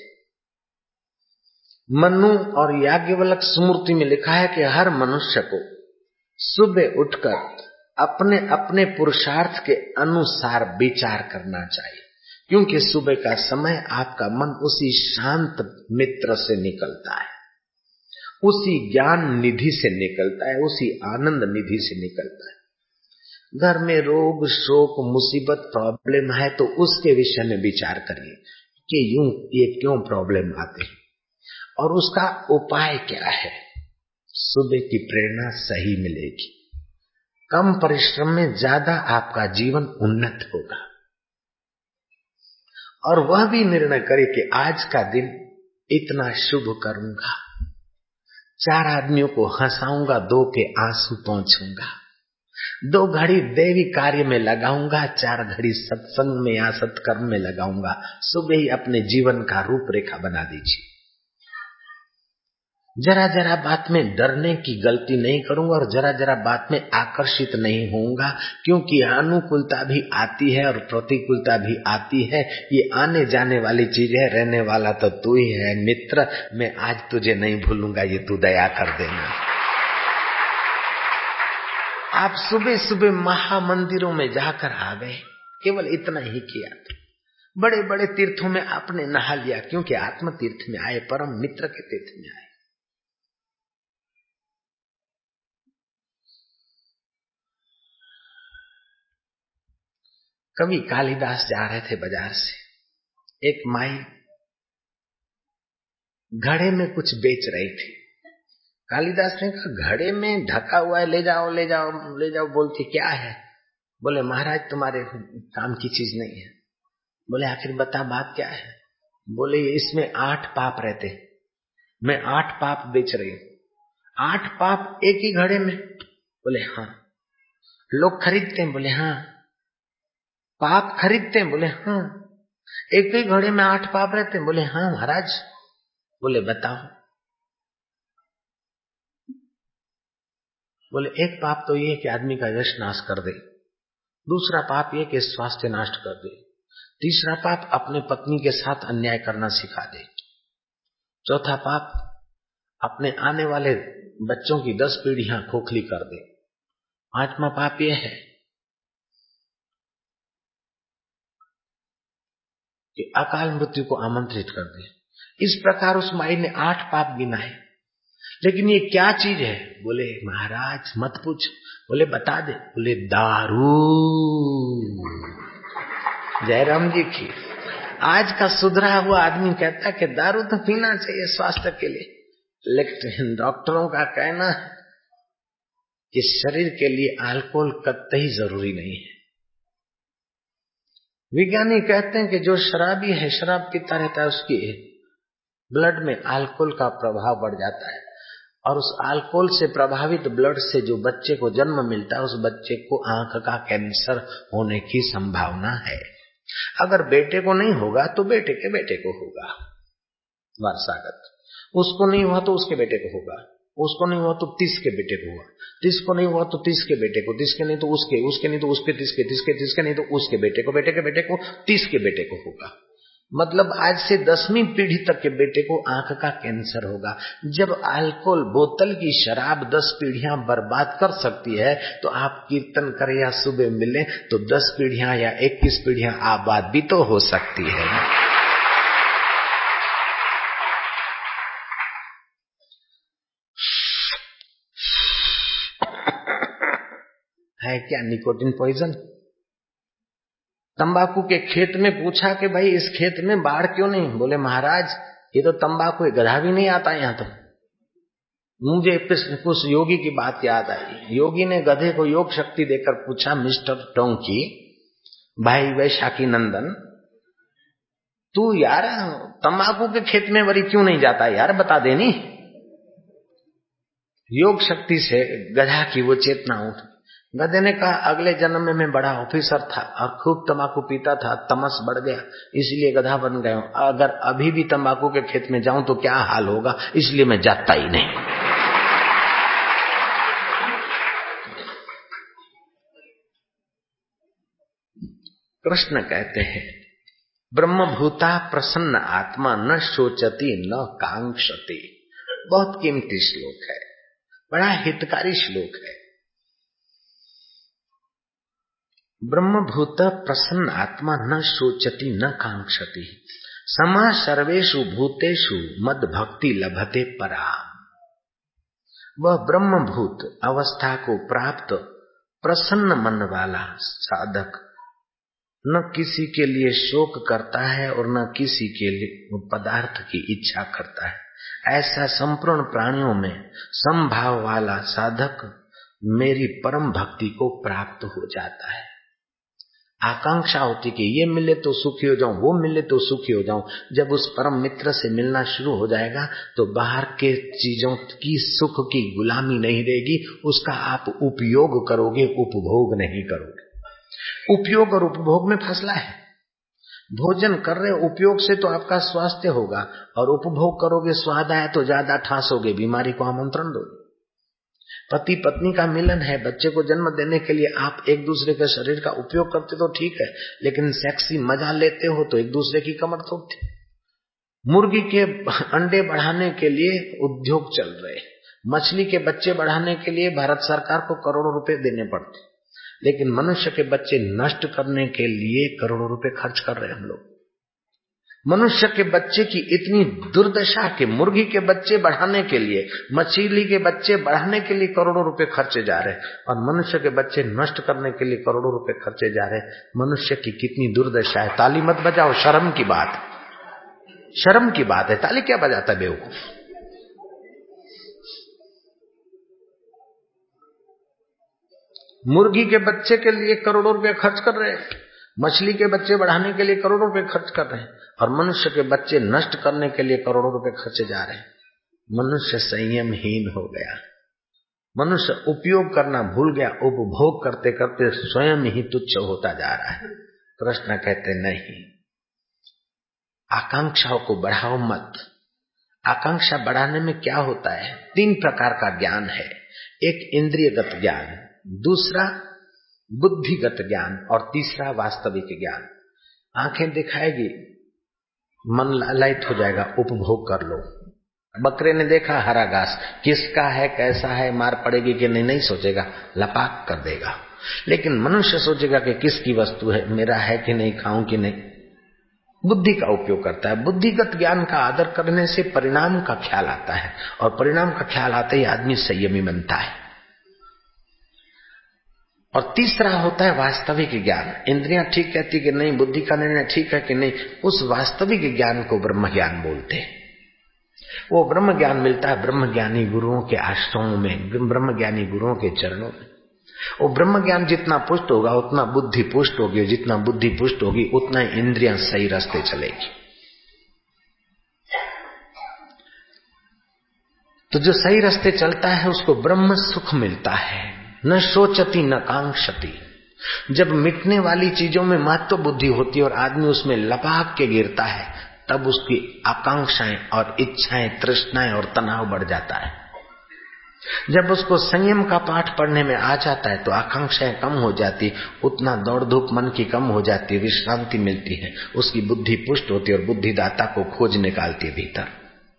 मनु और याज्ञवल्क्य स्मृति में लिखा है कि हर मनुष्य को सुबह उठकर अपने अपने पुरुषार्थ के अनुसार विचार करना चाहिए, क्योंकि सुबह का समय आपका मन उसी शांत मित्र से निकलता है, उसी ज्ञान निधि से निकलता है, उसी आनंद निधि से निकलता है। घर में रोग शोक मुसीबत प्रॉब्लम है तो उसके विषय में विचार करिए कि यूं ये क्यों प्रॉब्लम आते हैं और उसका उपाय क्या है। सुबह की प्रेरणा सही मिलेगी। कम परिश्रम में ज्यादा आपका जीवन उन्नत होगा। और वह भी निर्णय करे कि आज का दिन इतना शुभ करूंगा, चार आदमियों को हंसाऊंगा, दो के आंसू पहुंचूंगा, दो घड़ी देवी कार्य में लगाऊंगा, चार घड़ी सत्संग में या सत्कर्म में लगाऊंगा। सुबह ही अपने जीवन का रूपरेखा बना दीजिए। जरा जरा बात में डरने की गलती नहीं करूंगा और जरा जरा बात में आकर्षित नहीं होऊंगा, क्योंकि अनुकूलता भी आती है और प्रतिकूलता भी आती है। ये आने जाने वाली चीज है, रहने वाला तो तू ही है मित्र। मैं आज तुझे नहीं भूलूंगा, ये तू दया कर देना। आप सुबह सुबह महामंदिरों में जाकर आ गए, केवल इतना ही किया। बड़े बड़े तीर्थों में आपने नहा लिया, क्योंकि आत्म तीर्थ में आए, परम मित्र के तीर्थ में आए। कवि कालिदास जा रहे थे बाजार से। एक माई घड़े में कुछ बेच रही थी। कालिदास ने कहा, घड़े में ढका हुआ है, ले जाओ ले जाओ ले जाओ। बोलती क्या है? बोले महाराज तुम्हारे काम की चीज नहीं है। बोले आखिर बता बात क्या है? बोले इसमें आठ पाप रहते, मैं आठ पाप बेच रही हूं। आठ पाप एक ही घड़े में? बोले हाँ। लोग खरीदते हैं? बोले हाँ। पाप खरीदते हैं? बोले हाँ। एक ही घड़े में आठ पाप रहते हैं? बोले हाँ महाराज। बोले बताओ। बोले एक पाप तो ये कि आदमी का यश नाश कर दे, दूसरा पाप ये कि स्वास्थ्य नष्ट कर दे, तीसरा पाप अपने पत्नी के साथ अन्याय करना सिखा दे, चौथा पाप अपने आने वाले बच्चों की दस पीढ़ियां खोखली कर दे, पांचवा पाप ये है कि अकाल मृत्यु को आमंत्रित कर दे। इस प्रकार उस माई ने आठ पाप गिनाए। लेकिन ये क्या चीज है? बोले महाराज मत पूछ। बोले बता दे। बोले दारू। जयराम जी की। आज का सुधरा हुआ आदमी कहता कि दारू तो पीना चाहिए स्वास्थ्य के लिए, लेकिन डॉक्टरों का कहना है कि शरीर के लिए अल्कोहल कतई जरूरी नहीं है। विज्ञानी कहते हैं कि जो शराबी है, शराब पीता रहता है, उसकी ब्लड में अल्कोहल का प्रभाव बढ़ जाता है, और उस अल्कोहल से प्रभावित ब्लड से जो बच्चे को जन्म मिलता है, उस बच्चे को आंख का कैंसर होने की संभावना है। अगर बेटे को नहीं होगा तो बेटे के बेटे को होगा वारसागत, उसको नहीं हुआ तो उसके बेटे को होगा, उसको नहीं हुआ तो तीस के बेटे को हुआ, तीस को नहीं हुआ तो तीस के बेटे को, तीस के नहीं तो उसके, उसके नहीं तो उसके, तीस के, तीस के, तीस के नहीं तो उसके बेटे को, बेटे के बेटे को, तीस के बेटे को होगा। मतलब आज से दसवीं पीढ़ी तक के बेटे को आंख का कैंसर होगा। जब अल्कोहल बोतल की शराब दस पीढ़ियां बर्बाद कर सकती है, तो आप कीर्तन करें या सुबह मिले तो दस पीढ़ियां या इक्कीस पीढ़ियां आबाद भी तो हो सकती है। है क्या निकोटिन पॉइजन? तंबाकू के खेत में पूछा कि भाई इस खेत में बाढ़ क्यों नहीं? बोले महाराज ये तो तंबाकू गधा भी नहीं आता यहाँ। तो मुझे कुछ योगी की बात याद आई। योगी ने गधे को योग शक्ति देकर पूछा, मिस्टर टोंकी, भाई वैशाखी नंदन, तू यार तंबाकू के खेत में वरी क्यों नहीं जाता यार, बता देनी। योग शक्ति से गधा की वो चेतना उठ। गधे ने कहा अगले जन्म में मैं बड़ा ऑफिसर था और खूब तंबाकू पीता था, तमस बढ़ गया इसलिए गधा बन गया हूं। अगर अभी भी तंबाकू के खेत में जाऊं तो क्या हाल होगा, इसलिए मैं जाता ही नहीं। कृष्ण कहते हैं ब्रह्मभूता प्रसन्न आत्मा न शोचती न कांक्षति। बहुत कीमती श्लोक है, बड़ा हितकारी श्लोक है। ब्रह्मभूत प्रसन्न आत्मा न शोचती न कांक्षति समा सर्वेषु भूतेषु मद भक्ति लभते पराम। वह ब्रह्मभूत अवस्था को प्राप्त प्रसन्न मन वाला साधक न किसी के लिए शोक करता है और न किसी के लिए पदार्थ की इच्छा करता है। ऐसा संपूर्ण प्राणियों में समभाव वाला साधक मेरी परम भक्ति को प्राप्त हो जाता है। आकांक्षा होती कि ये मिले तो सुखी हो जाऊं, वो मिले तो सुखी हो जाऊं। जब उस परम मित्र से मिलना शुरू हो जाएगा तो बाहर के चीजों की सुख की गुलामी नहीं रहेगी, उसका आप उपयोग करोगे, उपभोग नहीं करोगे। उपयोग और उपभोग में फसला है। भोजन कर रहे उपयोग से तो आपका स्वास्थ्य होगा, और उपभोग करोगे स्वाद आया तो ज्यादा ठासोगे, बीमारी को आमंत्रण दोगे। पति पत्नी का मिलन है, बच्चे को जन्म देने के लिए आप एक दूसरे के शरीर का उपयोग करते तो ठीक है, लेकिन सेक्सी मजा लेते हो तो एक दूसरे की कमर तोड़ते। मुर्गी के अंडे बढ़ाने के लिए उद्योग चल रहे, मछली के बच्चे बढ़ाने के लिए भारत सरकार को करोड़ों रुपए देने पड़ते, लेकिन मनुष्य के बच्चे नष्ट करने के लिए करोड़ों रुपए खर्च कर रहे हैं हम लोग। मनुष्य के बच्चे की इतनी दुर्दशा के मुर्गी के बच्चे बढ़ाने के लिए, मछली के बच्चे बढ़ाने के लिए करोड़ों रुपए खर्चे जा रहे हैं, और मनुष्य के बच्चे नष्ट करने के लिए करोड़ों रुपए खर्चे जा रहे हैं। मनुष्य की कितनी दुर्दशा है। ताली मत बजाओ, शर्म की बात, शर्म की बात है। ताली क्या बजाता है बेवकूफ। मुर्गी के बच्चे के लिए करोड़ों रुपए खर्च कर रहे हैं, मछली के बच्चे बढ़ाने के लिए करोड़ों रुपए खर्च कर रहे हैं, और मनुष्य के बच्चे नष्ट करने के लिए करोड़ों रुपए खर्चे जा रहे हैं। मनुष्य संयमहीन हो गया, मनुष्य उपयोग करना भूल गया, उपभोग करते करते स्वयं ही तुच्छ होता जा रहा है। कृष्ण कहते नहीं, आकांक्षाओं को बढ़ाओ मत। आकांक्षा बढ़ाने में क्या होता है? तीन प्रकार का ज्ञान है। एक इंद्रियगत ज्ञान, दूसरा बुद्धिगत ज्ञान, और तीसरा वास्तविक ज्ञान। आंखें दिखाएगी, मन लालयित हो जाएगा, उपभोग कर लो। बकरे ने देखा हरा घास, किसका है, कैसा है, मार पड़ेगी कि नहीं, नहीं सोचेगा, लपाक कर देगा। लेकिन मनुष्य सोचेगा कि किसकी वस्तु है, मेरा है कि नहीं, खाऊं कि नहीं। बुद्धि का उपयोग करता है। बुद्धिगत ज्ञान का आदर करने से परिणाम का ख्याल आता है, और परिणाम का ख्याल आते ही आदमी संयमी बनता है। और तीसरा होता है वास्तविक ज्ञान। इंद्रियां ठीक कहती कि नहीं, बुद्धि का निर्णय ठीक है कि नहीं, उस वास्तविक ज्ञान को ब्रह्म ज्ञान बोलते हैं। वो ब्रह्म ज्ञान मिलता है ब्रह्म ज्ञानी गुरुओं के आश्रमों में, ब्रह्म ज्ञानी गुरुओं के चरणों में। वो ब्रह्म ज्ञान जितना पुष्ट होगा उतना बुद्धि पुष्ट होगी, जितना बुद्धि पुष्ट होगी उतना ही इंद्रियां सही रास्ते चलेगी। तो जो सही रास्ते चलता है उसको ब्रह्म सुख मिलता है। न शोचती न कांक्षती। जब मिटने वाली चीजों में महत्व बुद्धि होती है और आदमी उसमें लपाक के गिरता है, तब उसकी आकांक्षाएं और इच्छाएं, तृष्णाएं और तनाव बढ़ जाता है। जब उसको संयम का पाठ पढ़ने में आ जाता है तो आकांक्षाएं कम हो जाती, उतना दौड़ धूप मन की कम हो जाती, विश्रांति मिलती है, उसकी बुद्धि पुष्ट होती है और बुद्धिदाता को खोज निकालती है भीतर।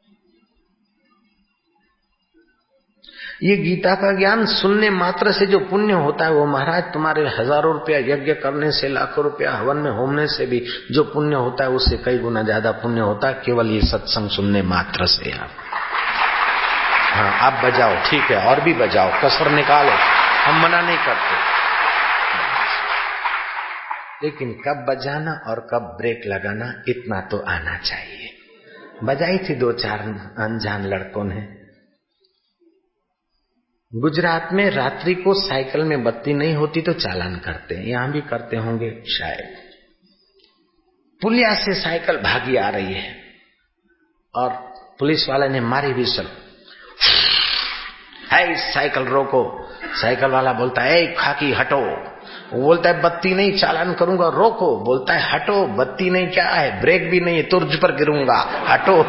ये गीता का ज्ञान सुनने मात्र से जो पुण्य होता है, वो महाराज तुम्हारे हजारों रुपया यज्ञ करने से, लाखों रुपया हवन में होमने से भी जो पुण्य होता है उससे कई गुना ज्यादा पुण्य होता है केवल ये सत्संग सुनने मात्र से। आप हाँ आप बजाओ, ठीक है, और भी बजाओ, कसर निकालो, हम मना नहीं करते। लेकिन कब बजाना और कब ब्रेक लगाना इतना तो आना चाहिए। बजाई थी दो चार अनजान लड़कों ने। गुजरात में रात्रि को साइकिल में बत्ती नहीं होती तो चालान करते हैं, यहां भी करते होंगे शायद। पुलिया से साइकिल भागी आ रही है और पुलिस वाले ने मारी विसल, है साइकिल रोको। साइकिल वाला बोलता है ए खाकी हटो। वो बोलता है बत्ती नहीं, चालान करूंगा, रोको। बोलता है हटो, बत्ती नहीं क्या है, ब्रेक भी नहीं है, तुझ पर गिरूंगा, हटो,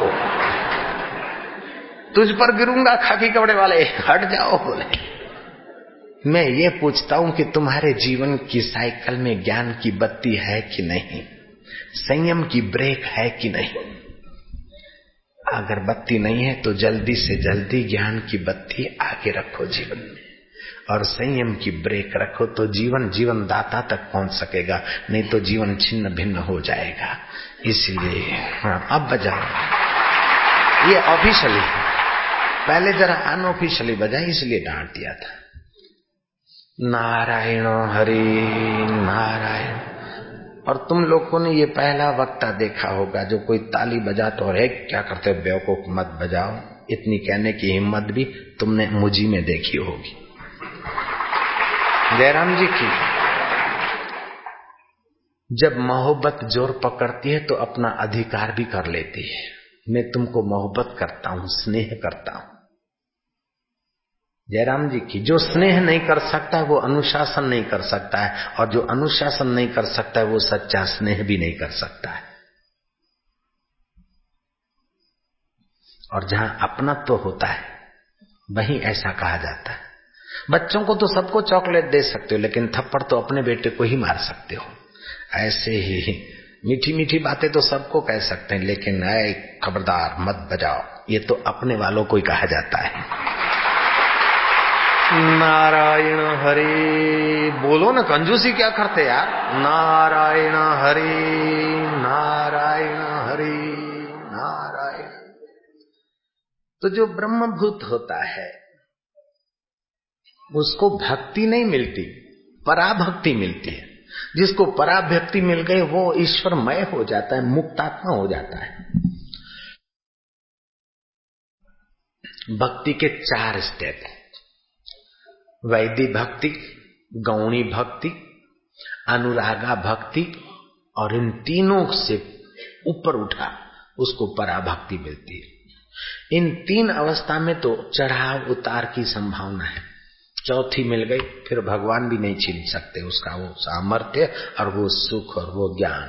तुझ पर गिरूंगा खाकी कपड़े वाले, हट जाओ। बोले मैं ये पूछता हूं कि तुम्हारे जीवन की साइकिल में ज्ञान की बत्ती है कि नहीं, संयम की ब्रेक है कि नहीं? अगर बत्ती नहीं है तो जल्दी से जल्दी ज्ञान की बत्ती आगे रखो जीवन में, और संयम की ब्रेक रखो तो जीवन जीवन दाता तक पहुंच सकेगा, नहीं तो जीवन छिन्न भिन्न हो जाएगा। इसलिए हाँ, अब बजाओ। ये ऑफिशियली, पहले जरा अनऑफिशियली बजा, इसलिए डांट दिया था। नारायण हरि नारायण। और तुम लोगों ने ये पहला वक्ता देखा होगा जो कोई ताली बजाता और है क्या करते बेवकूफ मत बजाओ, इतनी कहने की हिम्मत भी तुमने मुझी में देखी होगी। जयराम जी की जब मोहब्बत जोर पकड़ती है तो अपना अधिकार भी कर लेती है। मैं तुमको मोहब्बत करता हूं, स्नेह करता हूं। जयराम जी की जो स्नेह नहीं कर सकता वो अनुशासन नहीं कर सकता है, और जो अनुशासन नहीं कर सकता है वो सच्चा स्नेह भी नहीं कर सकता है। और जहां अपनत्व तो होता है वहीं ऐसा कहा जाता है। बच्चों को तो सबको चॉकलेट दे सकते हो, लेकिन थप्पड़ तो अपने बेटे को ही मार सकते हो। ऐसे ही मीठी मीठी बातें तो सबको कह सकते हैं, लेकिन ऐ खबरदार मत बजाओ, ये तो अपने वालों को ही कहा जाता है। नारायण हरि बोलो ना, कंजूसी क्या करते यार। नारायण हरि नारायण हरि नारायण। तो जो ब्रह्मभूत होता है उसको भक्ति नहीं मिलती, पराभक्ति मिलती है। जिसको पराभक्ति मिल गई वो ईश्वरमय हो जाता है, मुक्तात्मा हो जाता है। भक्ति के चार स्टेप, वैदिक भक्ति, गौणी भक्ति, अनुरागा भक्ति, और इन तीनों से ऊपर उठा उसको पराभक्ति मिलती है। इन तीन अवस्था में तो चढ़ाव उतार की संभावना है। चौथी मिल गई फिर भगवान भी नहीं छीन सकते उसका वो सामर्थ्य और वो सुख और वो ज्ञान।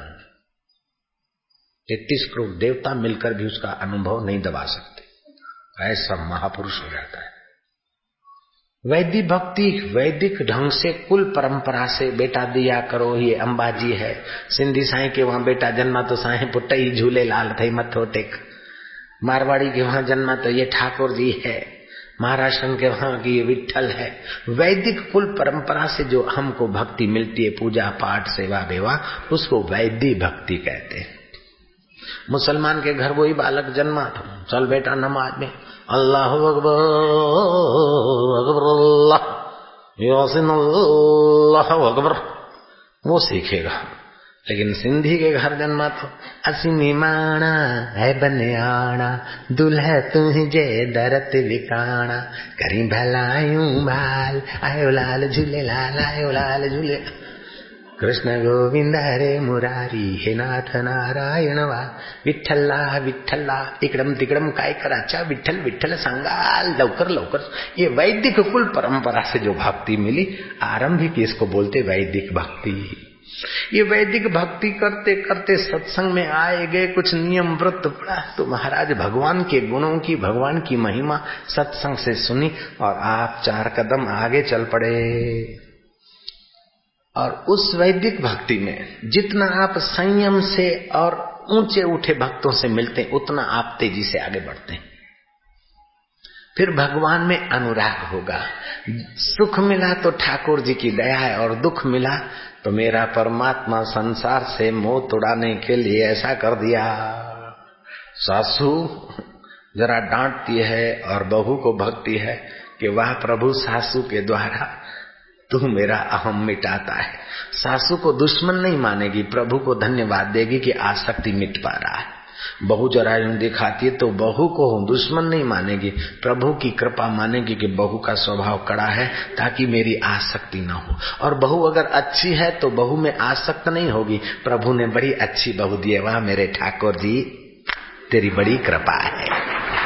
तैतीस करोड़ देवता मिलकर भी उसका अनुभव नहीं दबा सकते, ऐसा महापुरुष हो जाता है। वैदिक भक्ति वैदिक ढंग से कुल परंपरा से बेटा दिया करो, ये अंबाजी है। सिंधी साईं के वहां बेटा जन्मा तो साईं पुट ही झूले लाल थई मथो टेक। मारवाड़ी के वहां जन्मा तो ये ठाकुर जी है। महाराष्ट्र के वहां की ये विठल है। वैदिक कुल परंपरा से जो हमको भक्ति मिलती है, पूजा पाठ सेवा बेवा, उसको वैदिक भक्ति कहते हैं। मुसलमान के घर वही बालक जन्मा था, चल बेटा नमाज में अल्लाह अकबर अकबर अल्लाह यासीन अल्लाह अकबर, वो सीखेगा। लेकिन सिंधी के घर जन्मा तो असीनी माना है बनियाना, दुल्हा तुझे दरत लिकाना, करी भलायूं बाल, आयो लाल झूले लाल आयो लाल झूले। कृष्ण गोविंद हरे मुरारी, हे नाथ नारायण वा, विठ्ठला विठ्ठला इकडम तिकडम काय कराचा, विठ्ठल विठ्ठल सांगा लवकर लवकर। ये वैदिक कुल परंपरा से जो भक्ति मिली, आरंभिक इसको बोलते वैदिक भक्ति। ये वैदिक भक्ति करते करते सत्संग में आए गए, कुछ नियम व्रत पड़ा तो महाराज भगवान के गुणों की, भगवान की महिमा सत्संग से सुनी और आप चार कदम आगे चल पड़े। और उस वैदिक भक्ति में जितना आप संयम से और ऊंचे उठे भक्तों से मिलते हैं, उतना आप तेजी से आगे बढ़ते हैं। फिर भगवान में अनुराग होगा। सुख मिला तो ठाकुर जी की दया है, और दुख मिला तो मेरा परमात्मा संसार से मोह तोड़ाने के लिए ऐसा कर दिया। सासू जरा डांटती है और बहू को भक्ति है कि वह प्रभु सासू के द्वारा तू मेरा अहम मिटाता है। सासू को दुश्मन नहीं मानेगी, प्रभु को धन्यवाद देगी कि आसक्ति मिट पा रहा है। बहू जरा यूं दिखाती है तो बहू को दुश्मन नहीं मानेगी, प्रभु की कृपा मानेगी कि बहू का स्वभाव कड़ा है ताकि मेरी आसक्ति न हो। और बहू अगर अच्छी है तो बहू में आसक्त नहीं होगी, प्रभु ने बड़ी अच्छी बहू दी है, वाह मेरे ठाकुर जी तेरी बड़ी कृपा है।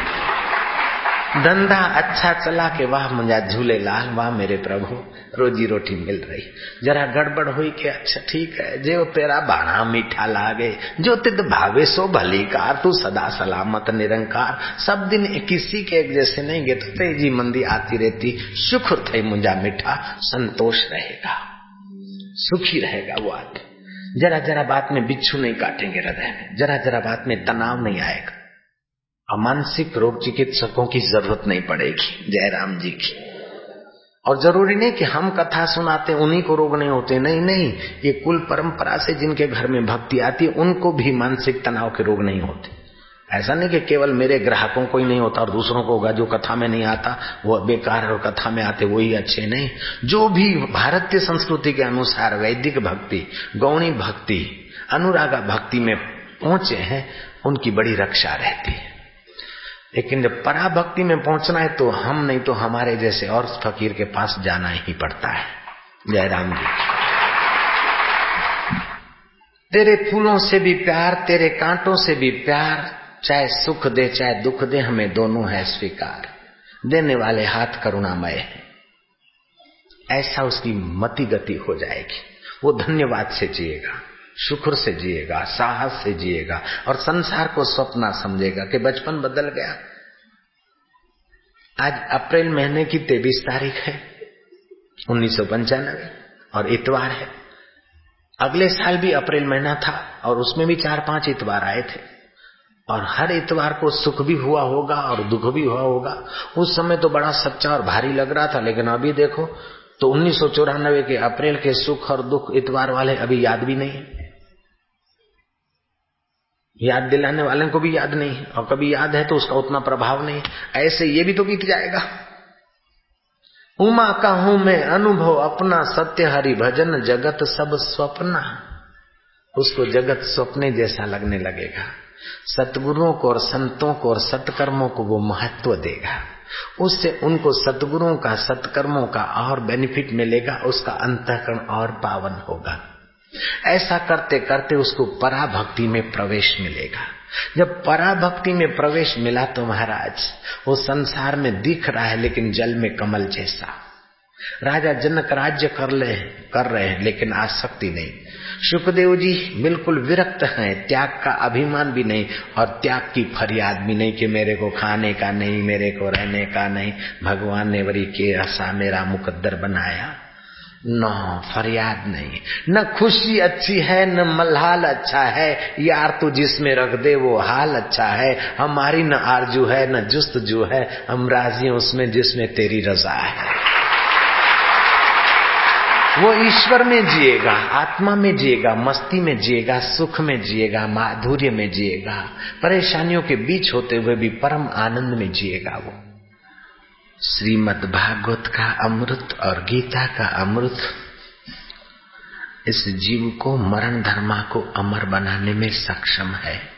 धंधा अच्छा चला के वाह मुझा झूलेलाल, वाह मेरे प्रभु रोजी रोटी मिल रही। जरा गड़बड़ हुई कि अच्छा ठीक है, जो तेरा बाणा मीठा लागे, जो तिद भावे सो भली कार, तू सदा सलामत निरंकार। सब दिन किसी के एक जैसे नहीं गे, तो तेजी मंदी आती रहती, शुक्र थे मुझा मीठा, संतोष रहेगा, सुखी रहेगा वो आदमी। जरा जरा बात में बिच्छू नहीं काटेंगे हृदय में, जरा जरा बात में तनाव नहीं आएगा, मानसिक रोग चिकित्सकों की जरूरत नहीं पड़ेगी, जयराम जी की। और जरूरी नहीं कि हम कथा सुनाते उन्हीं को रोग नहीं होते, नहीं नहीं, ये कुल परंपरा से जिनके घर में भक्ति आती है उनको भी मानसिक तनाव के रोग नहीं होते। ऐसा नहीं कि केवल मेरे ग्राहकों को ही नहीं होता और दूसरों को होगा, जो कथा में नहीं आता वो बेकार और कथा में आते वही अच्छे नहीं। जो भी भारतीय संस्कृति के अनुसार वैदिक भक्ति, गौणी भक्ति, अनुरागा भक्ति में पहुंचे हैं उनकी बड़ी रक्षा रहती है। लेकिन जब पराभक्ति में पहुंचना है तो हम नहीं तो हमारे जैसे और फकीर के पास जाना ही पड़ता है। जय राम जी। तेरे फूलों से भी प्यार, तेरे कांटों से भी प्यार, चाहे सुख दे चाहे दुख दे हमें दोनों है स्वीकार। देने वाले हाथ करुणामय है। ऐसा उसकी मति गति हो जाएगी, वो धन्यवाद से जिएगा, शुक्र से जिएगा, साहस से जिएगा और संसार को स्वप्न समझेगा कि बचपन बदल गया। आज अप्रैल महीने की तेईस तारीख है उन्नीस सौ पंचानवे और इतवार है। अगले साल भी अप्रैल महीना था और उसमें भी चार पांच इतवार आए थे और हर इतवार को सुख भी हुआ होगा और दुख भी हुआ होगा। उस समय तो बड़ा सच्चा और भारी लग रहा था, लेकिन अभी देखो तो उन्नीस सौ चौरानवे के अप्रैल के सुख और दुख इतवार वाले अभी याद भी नहीं है, याद दिलाने वाले को भी याद नहीं, और कभी याद है तो उसका उतना प्रभाव नहीं। ऐसे ये भी तो बीत जाएगा। उमा का हूं मैं अनुभव अपना, सत्य हरि भजन जगत सब स्वप्ना। उसको जगत स्वप्ने जैसा लगने लगेगा। सतगुरुओं को और संतों को और सत्कर्मों को वो महत्व देगा, उससे उनको सतगुरुओं का सत्कर्मों का और बेनिफिट मिलेगा, उसका अंतःकरण और पावन होगा। ऐसा करते करते उसको पराभक्ति में प्रवेश मिलेगा। जब पराभक्ति में प्रवेश मिला तो महाराज वो संसार में दिख रहा है लेकिन जल में कमल जैसा। राजा जनक राज्य कर ले कर रहे हैं लेकिन आसक्ति नहीं। शुकदेव जी बिल्कुल विरक्त हैं, त्याग का अभिमान भी नहीं और त्याग की फरियाद भी नहीं कि मेरे को खाने का नहीं, मेरे को रहने का नहीं, भगवान ने वरी के ऐसा मेरा मुकद्दर बनाया। न फरियाद नहीं, न खुशी अच्छी है न मल्हाल अच्छा है, यार तू जिसमें रख दे वो हाल अच्छा है। हमारी न आरजू है न जुस्तजू है, हम राजी उसमें जिसमें तेरी रजा है। वो ईश्वर में जिएगा, आत्मा में जिएगा, मस्ती में जिएगा, सुख में जिएगा, माधुर्य में जिएगा, परेशानियों के बीच होते हुए भी परम आनंद में जिएगा। वो श्रीमद् भागवत का अमृत और गीता का अमृत इस जीव को मरण धर्मा को अमर बनाने में सक्षम है।